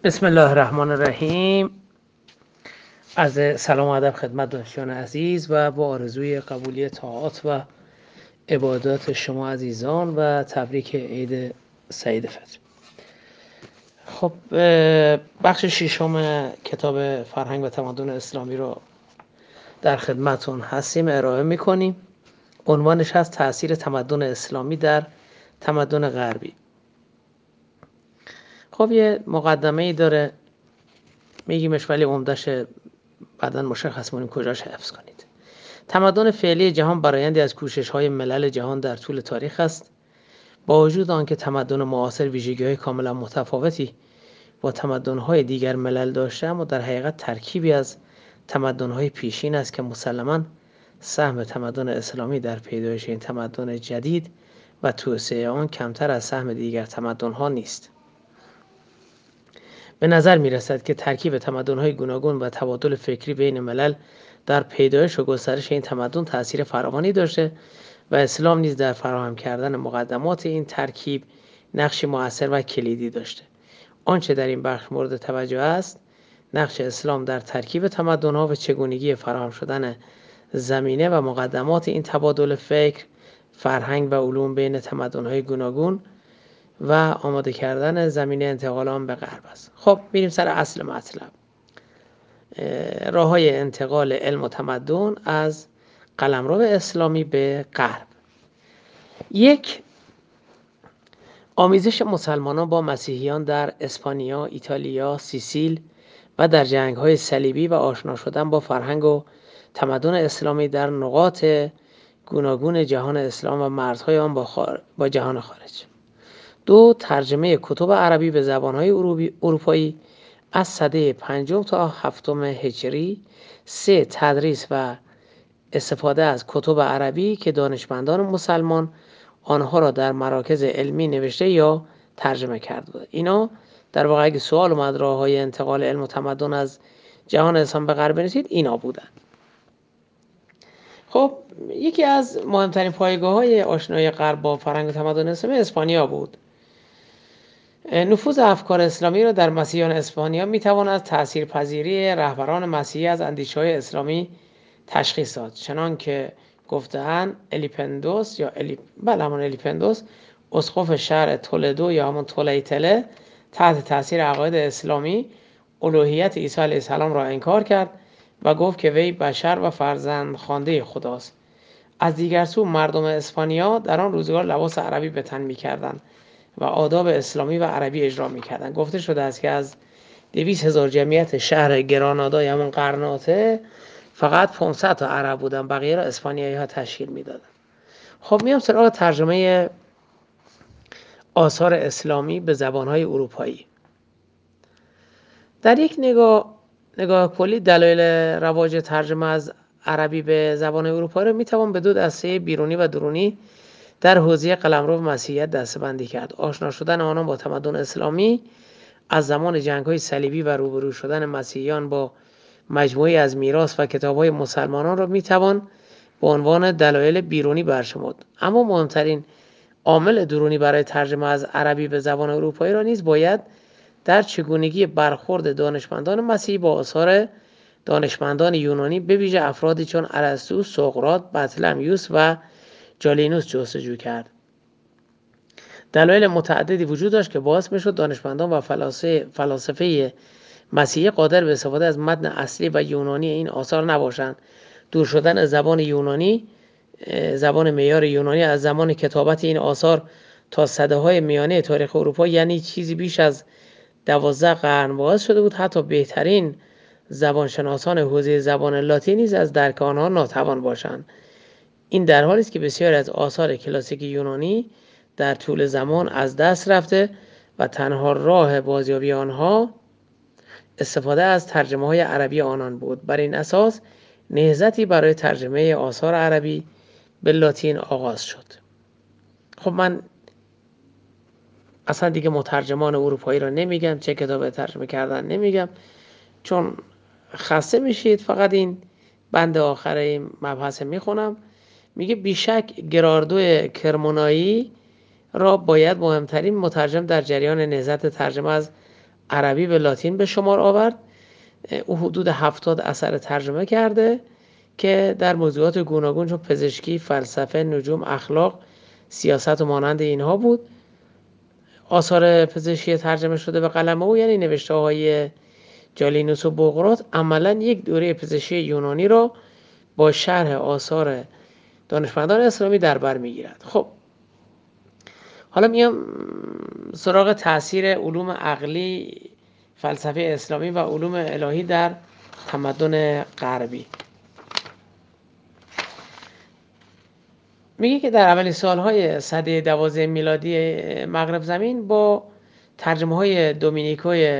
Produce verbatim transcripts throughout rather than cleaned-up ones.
بسم الله الرحمن الرحیم. از سلام و ادب خدمت دوستان عزیز و با آرزوی قبولی طاعات و عبادات شما عزیزان و تبریک عید سعید فطر. خب بخش ششم کتاب فرهنگ و تمدن اسلامی رو در خدمتون هستیم ارائه میکنیم. عنوانش هست تأثیر تمدن اسلامی در تمدن غربی. خب یه مقدمه ای داره میگیمش ولی عمده‌اش بعداً مشخص می‌کنیم کجاش حفظ کنید. تمدن فعلی جهان برآیندی از کوشش‌های ملل جهان در طول تاریخ است. با وجود آنکه تمدن معاصر ویژگی‌های کاملا متفاوتی با تمدن‌های دیگر ملل داشته، اما در حقیقت ترکیبی از تمدن‌های پیشین است که مسلماً سهم تمدن اسلامی در پیدایش این تمدن جدید و توسعه آن کمتر از سهم دیگر تمدن‌ها نیست. به نظر می‌رسد که ترکیب تمدن‌های گوناگون و تبادل فکری بین ملل در پیدایش و گسترش این تمدن تأثیر فراوانی داشته و اسلام نیز در فراهم کردن مقدمات این ترکیب نقشی مؤثر و کلیدی داشته. آنچه در این بخش مورد توجه است، نقش اسلام در ترکیب تمدن‌ها و چگونگی فراهم شدن زمینه و مقدمات این تبادل فکر، فرهنگ و علوم بین تمدن‌های گوناگون و آماده کردن زمینه انتقال آن به غرب است. خب میریم سر اصل مطلب. راه‌های انتقال علم و تمدن از قلمرو اسلامی به غرب. یک، آمیزش مسلمانان با مسیحیان در اسپانیا، ایتالیا، سیسیل و در جنگ‌های صلیبی و آشنا شدن با فرهنگ و تمدن اسلامی در نقاط گوناگون جهان اسلام و مرزهای آن با, خار... با جهان خارج. دو، ترجمه کتب عربی به زبان‌های اروپایی از سده پنجم تا هفتم هجری. سه، تدریس و استفاده از کتب عربی که دانشمندان مسلمان آنها را در مراکز علمی نوشته یا ترجمه کرده بود. اینا در واقع اگه سوال اومد راه‌های انتقال علم و تمدن از جهان اسلام به غرب رسید، اینا بودن. خب یکی از مهمترین پایگاه‌های آشنایی غرب با فرهنگ و تمدن اسلامی اسپانیا بود. نفوذ افکار اسلامی را در مسیحیان اسپانیا میتوان از تاثیرپذیری رهبران مسیحی از اندیشه‌های اسلامی تشخیص داد. چنان که گفته‌اند الیپندوس یا الی... بله همون الیپندوس، اسقف شهر تولدو یا همون تولیتله، تحت تاثیر عقاید اسلامی الوهیت عیسی علیه السلام را انکار کرد و گفت که وی بشر و فرزند خوانده خداست. از دیگر سو مردم اسپانیا در آن روزگار لباس عربی به تن می‌کردند و آداب اسلامی و عربی اجرا می‌کردند. گفته شده است که از دویست هزار جمعیت شهر گرانادا یا همون قرناطه فقط پانصد تا عرب بودن، بقیه را اسپانیایی‌ها تشکیل میدادن. خب میام سراغ ترجمه آثار اسلامی به زبان‌های اروپایی. در یک نگاه نگاه کلی دلایل رواج ترجمه از عربی به زبان اروپایی را میتوان به دو دسته بیرونی و درونی در حوزه قلمرو مسیحیت دسته‌بندی کرد. آشنا شدن آنان با تمدن اسلامی از زمان جنگ‌های صلیبی و روبرو شدن مسیحیان با مجموعی از میراث و کتاب‌های مسلمانان را میتوان به عنوان دلایل بیرونی برشمرد. اما مهمترین عامل درونی برای ترجمه از عربی به زبان اروپایی را نیز باید در چگونگی برخورد دانشمندان مسیحی با آثار دانشمندان یونانی، به ویژه افرادی چون ارسطو، سقراط، بطلمیوس و جالینوس جستجو کرد. دلایل متعددی وجود داشت که باعث میشد دانشمندان و فلاسفه فلاسفه مسیحی قادر به استفاده از متن اصلی و یونانی این آثار نباشند. دور شدن زبان یونانی، زبان معیار یونانی از زمان کتابت این آثار تا سده‌های میانه تاریخ اروپا، یعنی چیزی بیش از دوازده قرن باعث شده بود حتی بهترین زبانشناسان حوزه زبان لاتین نیز از درک آنها ناتوان باشند. این در حالی است که بسیاری از آثار کلاسیک یونانی در طول زمان از دست رفته و تنها راه بازیابی آنها استفاده از ترجمه های عربی آنان بود. بر این اساس نهضتی برای ترجمه آثار عربی به لاتین آغاز شد. خب من اصلا دیگه مترجمان اروپایی را نمیگم، چه کتاب ترجمه کردن نمیگم، چون خسته میشید. فقط این بند آخر این مبحث میخونم. میگه بیشک گراردو کرمونایی را باید مهمترین مترجم در جریان نهضت ترجمه از عربی به لاتین به شمار آورد. او حدود هفتاد اثر ترجمه کرده که در موضوعات گوناگون چون پزشکی، فلسفه، نجوم، اخلاق، سیاست و مانند اینها بود. آثار پزشکی ترجمه شده به قلم او یعنی نوشته های جالینوس و بقراط عملا یک دوره پزشکی یونانی را با شرح آثار دانشمندان اسلامی در بر میگیرد. خب حالا میام سراغ تاثیر علوم عقلی، فلسفه اسلامی و علوم الهی در تمدن غربی. میگه که در اولین سالهای سده دوازده میلادی مغرب زمین با ترجمه های دومینیکوی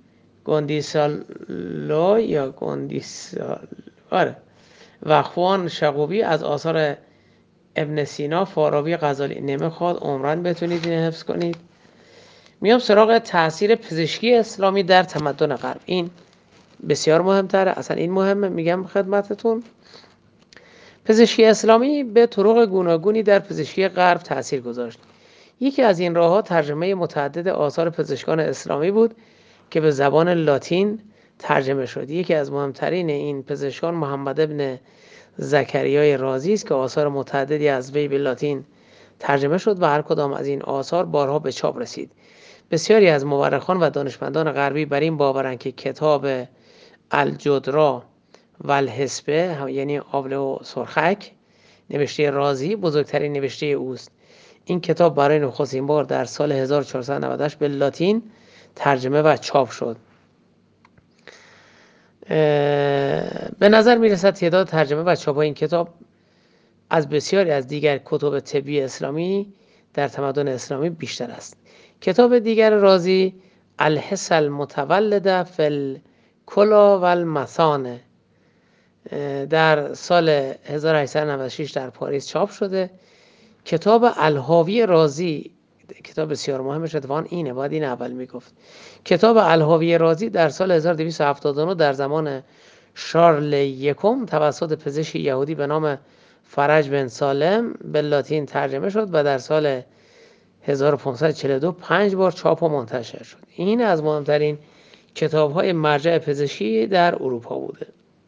گوندیسالو یا گوندیسال آره و خوان شقوبی از آثار ابن سینا، فارابی، غزالی نمیخواد عمرن بتونید این حفظ کنید. میام سراغ تاثیر پزشکی اسلامی در تمدن غرب. این بسیار مهمتره، اصلا این مهمه. میگم خدمتتون پزشکی اسلامی به طرق گوناگونی در پزشکی غرب تأثیر گذاشت. یکی از این راه‌ها ترجمه متعدد آثار پزشکان اسلامی بود که به زبان لاتین ترجمه شد. یکی از مهمترین این پزشکان محمد ابن زکریای رازی است که آثار متعددی از وی به لاتین ترجمه شد و هر کدام از این آثار بارها به چاپ رسید. بسیاری از مورخان و دانشمندان غربی بر این باورند که کتاب الجدرا و الحسبه یعنی آبله و سرخک نوشته رازی بزرگترین نوشته اوست. این کتاب برای نخستین بار در سال هزار و چهارصد و نود و هشت به لاتین ترجمه و چاپ شد. به نظر میرسد تعداد ترجمه و چاپ این کتاب از بسیاری از دیگر کتب طبی اسلامی در تمدن اسلامی بیشتر است. کتاب دیگر رازی الحس المتولده فی الکلا و المثانه در سال هزار و هشتصد و نود و شش در پاریس چاپ شده. کتاب الحاوی رازی کتاب بسیار مهمش اتفاقا اینه، باید این اول میگفت. کتاب الحاوی رازی در سال هزار و دویست و هفتاد و نه در زمان شارل یکم توسط پزشک یهودی به نام فرج بن سالم به لاتین ترجمه شد و در سال هزار و پانصد و چهل و دو پنج بار چاپ و منتشر شد. این از مهمترین کتاب‌های مرجع پزشکی در اروپا بوده.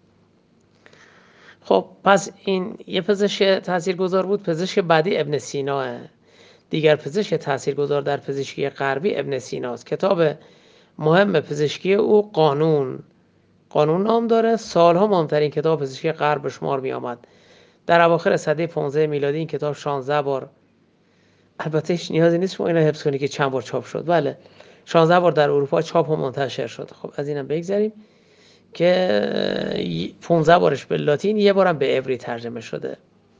خب پس این یه پزشک تاثیرگذار بود. پزشک بعدی ابن سینا، دیگر پزشک تاثیرگذار در پزشکی غربی ابن سیناست. کتاب مهم پزشکی او قانون قانون نام داره. سالها مهمترین کتاب پزشکی غرب به شمار می آمد. در اواخر سده پانزده میلادی این کتاب شانزده بار، البته هیچ نیازی نیست شما اینو حفظ کنید که چند بار چاپ شد، بله شانزده بار در اروپا چاپ و منتشر شد. خب از اینم بگذریم که پانزده بارش به لاتین، یه بارم به عبری ترجمه شده.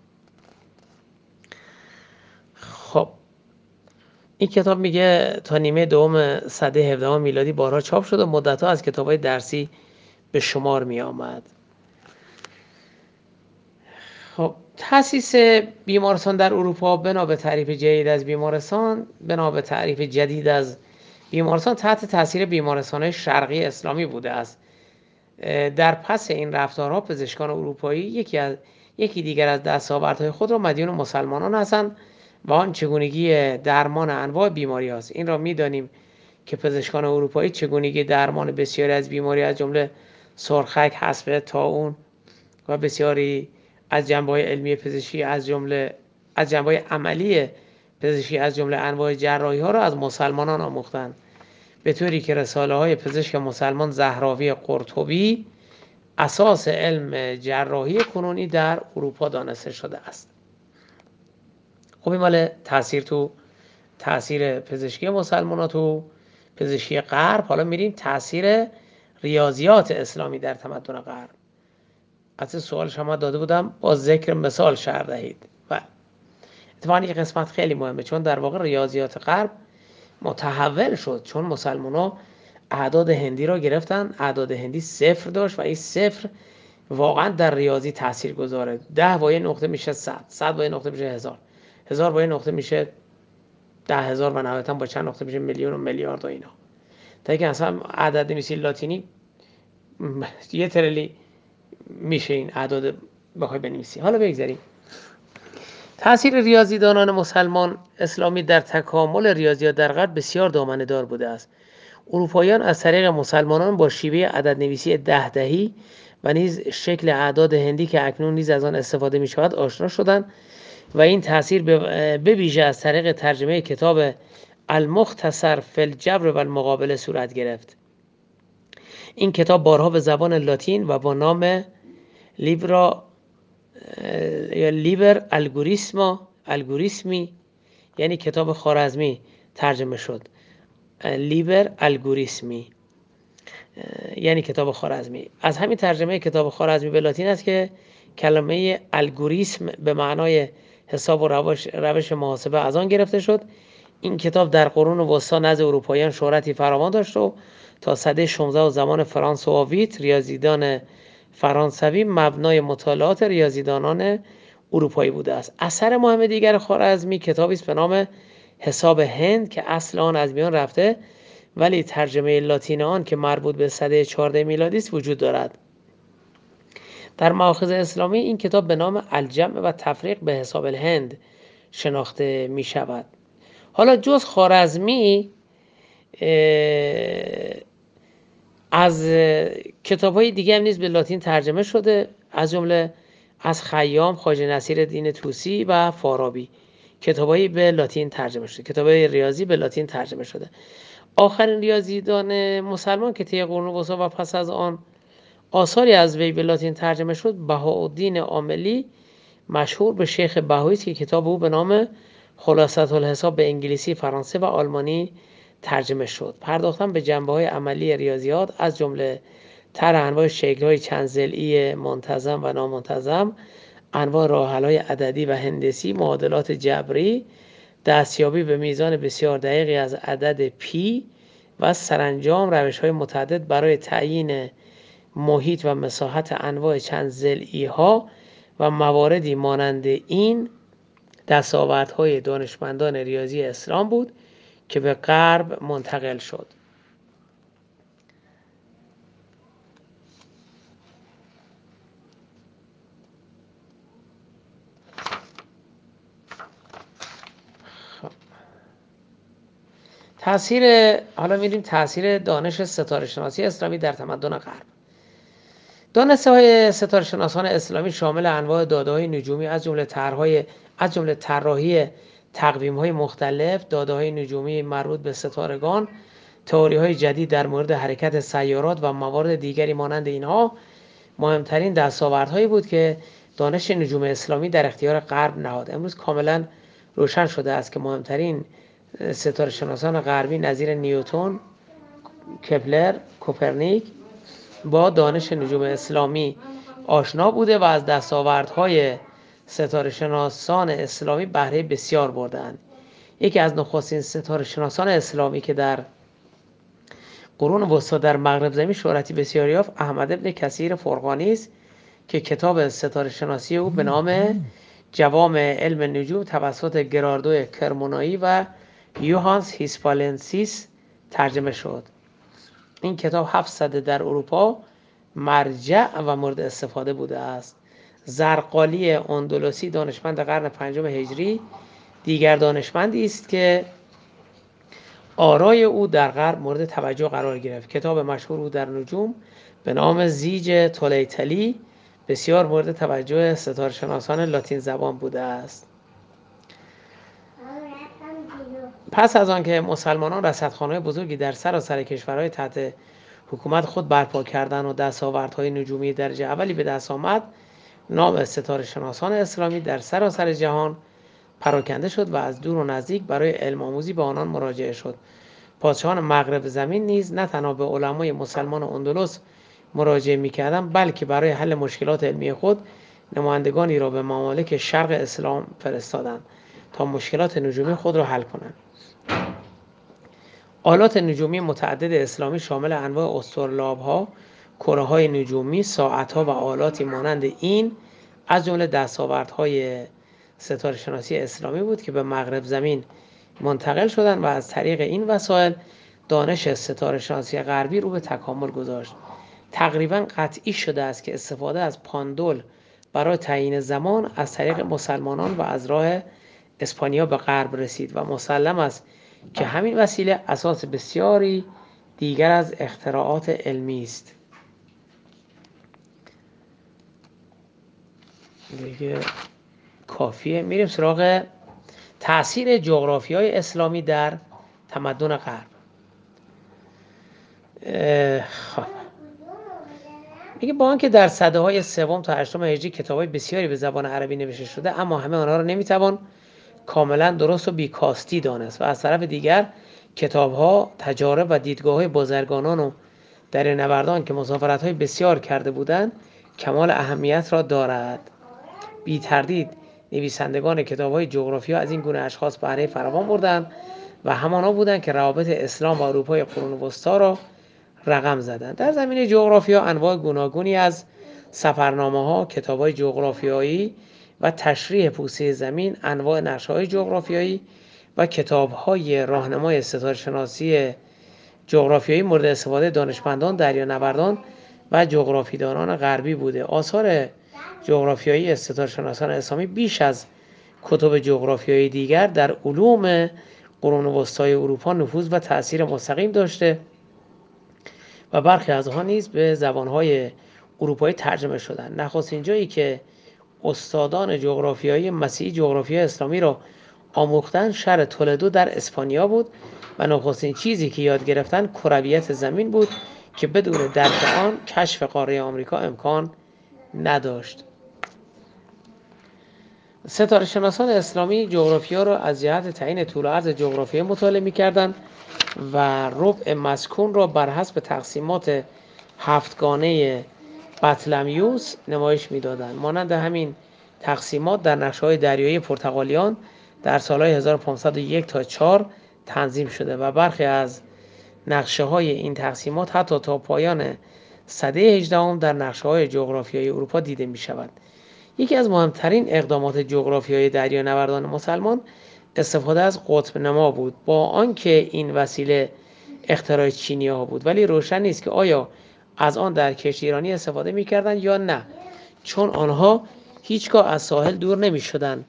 خب این کتاب میگه تا نیمه دوم سده هفدهم میلادی بارها چاپ شد و مدت‌ها از کتاب‌های درسی به شمار می آمد. خب تأسیس بیمارستان در اروپا بنا به تعریف جدید از بیمارستان بنا به تعریف جدید از بیمارستان تحت تاثیر بیمارستان‌های شرقی اسلامی بوده است. در پس این رفتارها پزشکان اروپایی یکی از یکی دیگر از دستاوردهای خود را مدیون مسلمانان هستند و آن چگونگی درمان انواع بیماری است. این را می‌دانیم که پزشکان اروپایی چگونگی درمان بسیاری از بیماری از جمله سرخک، حصبه، طاعون و بسیاری از جنبه‌های علمی پزشکی از جمله از جنبه‌های عملی پزشکی از جمله انواع جراحی‌ها را از مسلمانان آموختند، به طوری که رساله‌های پزشک مسلمان زهراوی قرطبی اساس علم جراحی کنونی در اروپا دانسته شده است. خب این مال تاثیر تو تاثیر پزشکی مسلمانان تو پزشکی غرب. حالا میریم تاثیر ریاضیات اسلامی در تمدن غرب. از سوال شما داده بودم با ذکر مثال شرح دهید و اتفاقا این قسمت خیلی مهمه چون در واقع ریاضیات غرب متحول شد چون مسلمان‌ها اعداد هندی را گرفتن. اعداد هندی صفر داشت و این صفر واقعا در ریاضی تاثیر گذاره. ده با یه نقطه میشه صد، صد با یه نقطه میشه هزار، هزار با یه نقطه میشه ده هزار و نهایتا با چند نقطه میشه میلیون و میلیارد و اینا. تا اینکه اصلا عدد نویسی لاتینی یه تریلی میشه این اعداد بخوای بنویسی. حالا بگذاریم تأثیر ریاضیدانان مسلمان اسلامی در تکامل ریاضیات در غرب بسیار دامنه‌دار بوده است. اروپاییان از طریق مسلمانان با شیوه عددنویسی ده دهی و نیز شکل اعداد هندی که اکنون نیز از آن استفاده می شود آشنا شدند و این تأثیر به ویژه از طریق ترجمه کتاب المختصر فی الجبر و المقابله صورت گرفت. این کتاب بارها به زبان لاتین و با نام لیبرا یا لیبر الگوریسما الگوریسمی یعنی کتاب خوارزمی ترجمه شد. لیبر الگوریسمی یعنی کتاب خوارزمی. از همین ترجمه کتاب خوارزمی به لاتین است که کلمه الگوریسم به معنای حساب و روش, روش محاسبه از آن گرفته شد. این کتاب در قرون وسطا نزد اروپاییان شهرتی فراوان داشت و تا سده شانزده و زمان فرانسوا ویت ریاضیدان فرانسوی مبنای مطالعات ریاضیدانان اروپایی بوده است. اثر مهم دیگر خوارزمی کتابی است به نام حساب هند که اصل آن از میان رفته ولی ترجمه لاتین آن که مربوط به سده چهارده میلادی است وجود دارد. در مآخذ اسلامی این کتاب به نام الجمع و تفریق به حساب الهند شناخته می شود. حالا جز خوارزمی از کتاب‌های دیگه هم نیز به لاتین ترجمه شده، از جمله از خیام، خواجه نصیرالدین طوسی و فارابی کتاب‌هایی به لاتین ترجمه شده. کتاب‌های ریاضی به لاتین ترجمه شده. آخرین ریاضیدان مسلمان که طی قرون وسطی و پس از آن آثاری از وی به لاتین ترجمه شد بهاءالدین عاملی مشهور به شیخ بهایی است که کتاب او به نام خلاصة الحساب به انگلیسی، فرانسه و آلمانی ترجمه شد. پرداختن به جنبه‌های عملی ریاضیات از جمله طرح انواع شکل‌های چند ضلعی منتظم و نامنتظم، انواع راه‌حل‌های عددی و هندسی، معادلات جبری، دستیابی به میزان بسیار دقیقی از عدد پی و سرانجام روش‌های متعدد برای تعیین محیط و مساحت انواع چند ضلعی‌ها و مواردی مانند این دستاوردهای دانشمندان ریاضی اسلام بود که به غرب منتقل شد. تأثیر حالا میریم تأثیر دانش ستاره شناسی اسلامی در تمدن غرب. دانش‌های ستاره شناسان اسلامی شامل انواع داده‌های نجومی از جمله طرح‌های از جمله طراحی تقویم‌های مختلف، داده‌های نجومی مربوط به ستارگان، تئوری‌های جدید در مورد حرکت سیارات و موارد دیگری مانند اینها مهمترین دستاوردهایی بود که دانش نجوم اسلامی در اختیار غرب نهاد. امروز کاملا روشن شده است که مهمترین ستاره شناسان غربی نظیر نیوتن، کپلر، کوپرنیک با دانش نجوم اسلامی آشنا بوده و از دستاوردهای ستاره شناسان اسلامی بهره بسیار بردند. یکی از نخستین ستاره شناسان اسلامی که در قرون وسطی در مغرب زمین شهرتی بسیار یافت احمد ابن کثیر فرغانی است که کتاب ستاره شناسی او به نام جوامع علم نجوم توسط گراردو کرمونایی و یوهانس هیسپالنسیس ترجمه شد. این کتاب هفت سده در اروپا مرجع و مورد استفاده بوده است. زرقالی اندلسی دانشمند قرن پنجم هجری دیگر دانشمندی است که آرای او در غرب مورد توجه قرار گرفت. کتاب مشهور او در نجوم به نام زیج تولیتلی بسیار مورد توجه ستاره شناسان لاتین زبان بوده است. پس از آن که مسلمانان رصدخانه‌های بزرگی در سراسر کشورهای تحت حکومت خود برپا کردند و دستاوردهای نجومی درجه اولی به دست آمد، نام ستاره شناسان اسلامی در سراسر جهان پراکنده شد و از دور و نزدیک برای علم آموزی به آنان مراجعه شد. پادشاهان مغرب زمین نیز نه تنها به علمای مسلمان اندلس مراجعه می‌کردند بلکه برای حل مشکلات علمی خود نمایندگانی را به ممالک شرق اسلام فرستادند تا مشکلات نجومی خود را حل کنند. آلات نجومی متعدد اسلامی شامل انواع اسطوره‌لعاب‌ها، کره‌های نجومی، ساعت‌ها و آلاتی مانند این از جمله دستاوردهای ستاره شناسی اسلامی بود که به مغرب زمین منتقل شدند و از طریق این وسایل دانش ستاره شناسی غربی رو به تکامل گذاشت. تقریباً قطعی شده است که استفاده از پاندول برای تعیین زمان از طریق مسلمانان و از راه اسپانیا به غرب رسید و مسلم است که همین وسیله اساس بسیاری دیگر از اختراعات علمی است. دیگه کافیه. میریم سراغ تأثیر جغرافیای اسلامی در تمدن غرب. خب میگه با آنکه در سده‌های سوم تا هشتم هجری کتاب‌های بسیاری به زبان عربی نوشته شده، اما همه آنها را نمیتوان کاملا درست و بیکاستی دانست و از طرف دیگر کتاب‌ها، تجارب و دیدگاه‌های بازرگانان و دریانوردان که مسافرت‌های بسیار کرده بودند کمال اهمیت را دارد. بی تردید نویسندگان کتاب‌های جغرافیا از این گونه اشخاص بهره فراوان بردند و همانا بودند که روابط اسلام و اروپای قرون وسطی را رقم زدند. در زمینه جغرافیا انواع گوناگونی از سفرنامه‌ها، کتاب‌های جغرافیایی و تشریح پوسه زمین، انواع نقشه‌های جغرافیایی و کتاب‌های راهنمای ستاره‌شناسی جغرافیایی مورد استفاده دانشمندان، دریانوردان و جغرافیدانان غربی بوده. آثار جغرافیایی ستاره‌شناسان اسلامی بیش از کتب جغرافیایی دیگر در علوم قرون وسطی اروپا نفوذ و تأثیر مستقیم داشته و برخی از آنها نیز به زبان‌های اروپایی ترجمه شدند. نخستین جایی که استادان جغرافیایی مسیحی جغرافیای اسلامی را آموختند شهر تولدو در اسپانیا بود و نخستین چیزی که یاد گرفتند کرویت زمین بود که بدون درک آن کشف قاره آمریکا امکان نداشت. ستاره شناسان اسلامی جغرافیا را از جهت تعیین طول و عرض جغرافیایی مطالعه می‌کردند و ربع مسکون را بر حسب تقسیمات هفتگانه بطلمیوس نمایش می‌دادند. مانند همین تقسیمات در نقشه‌های دریایی پرتغالیان در سال‌های هزار و پانصد و یک تا چهار تنظیم شده و برخی از نقشه‌های این تقسیمات حتی تا پایان سده هجدهم در نقشه‌های جغرافیایی اروپا دیده می‌شود. یکی از مهمترین اقدامات جغرافیایی دریانوردان مسلمان استفاده از قطب نما بود، با آنکه این وسیله اختراع چینی‌ها بود، ولی روشن نیست که آیا از آن در کشتی ایرانی استفاده می‌کردند یا نه، چون آنها هیچگاه از ساحل دور نمی‌شدند.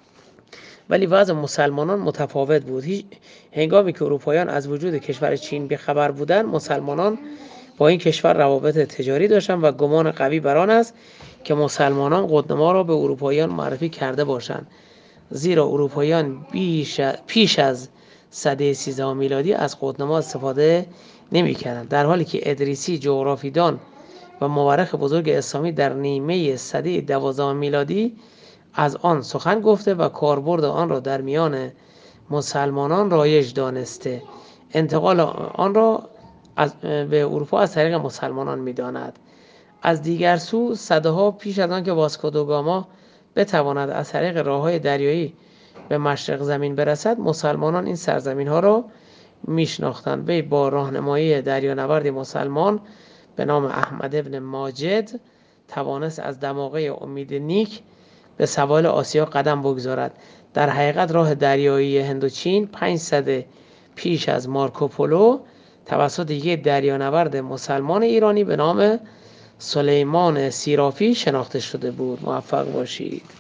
ولی وضع مسلمانان متفاوت بود. هنگامی که اروپاییان از وجود کشور چین بی‌خبر بودند، مسلمانان با این کشور روابط تجاری داشتند و گمان قوی بر آن است که مسلمانان قطب‌نما را به اروپاییان معرفی کرده باشند، زیرا اروپاییان پیش از سده سیزدهم میلادی از قطب‌نما استفاده نمی‌کردند، در حالی که ادریسی جغرافیدان و مورخ بزرگ اسلامی در نیمه سده دوازدهم میلادی از آن سخن گفته و کاربرد آن را در میان مسلمانان رایج دانسته. انتقال آن را از به اروپا از طریق مسلمانان می‌داند. از دیگر سو صدها پیش از آن که واسکو دا گاما بتواند از طریق راه‌های دریایی به مشرق زمین برسد، مسلمانان این سرزمین‌ها را میشناختند. وی با راهنمایی دریانوردی مسلمان به نام احمد ابن ماجد توانست از دماغه امید نیک به سواحل آسیا قدم بگذارد. در حقیقت راه دریایی هندوچین پنج سده پیش از مارکوپولو توسط یک دریانورد مسلمان ایرانی به نام سلیمان سیرافی شناخته شده بود. موفق باشید.